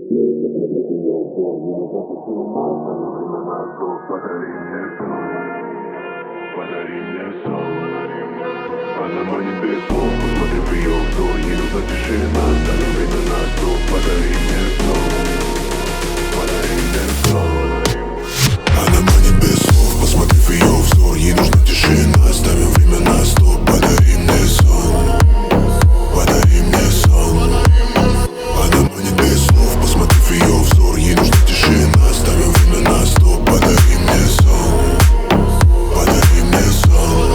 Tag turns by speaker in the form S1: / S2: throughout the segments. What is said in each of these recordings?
S1: Подари мне сон. Она манит без слов, посмотри в ее взор. Ей нужна тишина, ставим время на стол. Подари мне сон. Подари мне сон. Она манит без слов, посмотри в ее взор. Ей нужна тишина, ставим время на стол. Подари мне сон. Подари мне сон. Она манит без слов, посмотри в ее взор. Ей нужна тишина, ставим время на стол. Подари мне сон. Подари мне сон.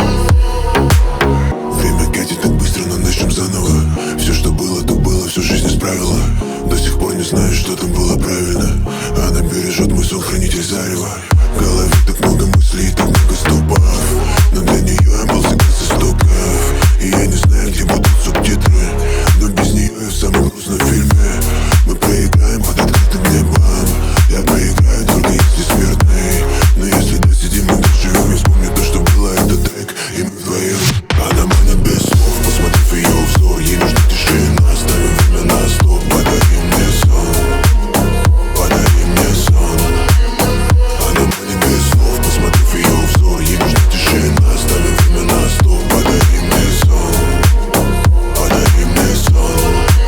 S1: Время катит так быстро, но начнем заново. Все, что было, то было, всю жизнь исправила. До сих пор не знаю, что там было правильно. Она бережет мой сон, хранитель зарева. В голове так много мыслей и так много стопов. Но для нее я был всегда с истоков. И я не знаю, где будут субтитры, но без нее я в самом грустном фильме. Мы проиграем под открытым небом. Я проиграю только если смертный. Но если досидим, мы доживем. Я вспомню то, что было, этот трек, и мы вдвоем. Она манит без слов, посмотри в ее взор. Ей нужна тишина, ставим время на стол. Подари мне сон. Подари мне сон. Она манит без слов, посмотри в ее взор. Ей нужна тишина, ставим время на стол. Подари мне сон. Подари мне сон.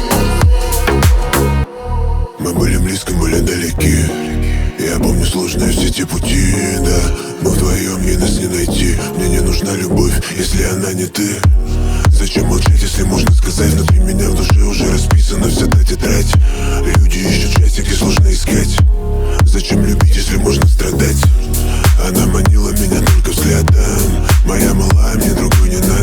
S1: Мы были близко, были далеки. Я помню сложные все те пути, да. Мы вдвоем, ей нас не найти. Мне не нужна любовь, если она не ты. Зачем молчать, если можно сказать? Внутри меня в душе уже расписана вся та тетрадь. Люди ищут часики, сложно искать. Зачем любить, если можно страдать? Она манила меня только взглядом. Моя малая, мне другой не надо.